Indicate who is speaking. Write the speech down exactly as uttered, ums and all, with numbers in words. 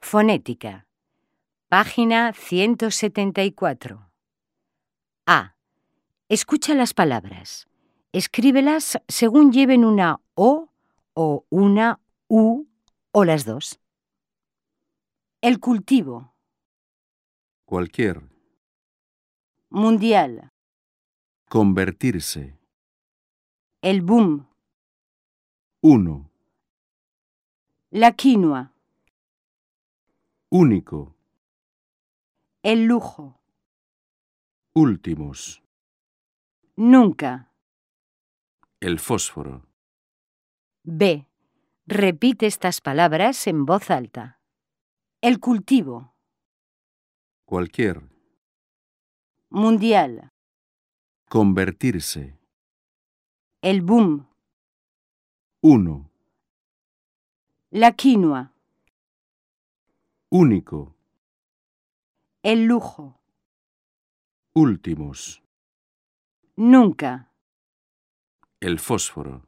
Speaker 1: Fonética. Página ciento setenta y cuatro. A. Escucha las palabras. Escríbelas según lleven una O o una U o las dos. El cultivo.
Speaker 2: Cualquier.
Speaker 1: Mundial.
Speaker 2: Convertirse.
Speaker 1: El boom.
Speaker 2: Uno.
Speaker 1: La quinoa.
Speaker 2: Único.
Speaker 1: El lujo.
Speaker 2: Últimos.
Speaker 1: Nunca.
Speaker 2: El fósforo.
Speaker 1: B. Repite estas palabras en voz alta. El cultivo.
Speaker 2: Cualquier.
Speaker 1: Mundial.
Speaker 2: Convertirse.
Speaker 1: El boom.
Speaker 2: Uno.
Speaker 1: La quinoa.
Speaker 2: Único.
Speaker 1: El lujo.
Speaker 2: Últimos.
Speaker 1: Nunca.
Speaker 2: El fósforo.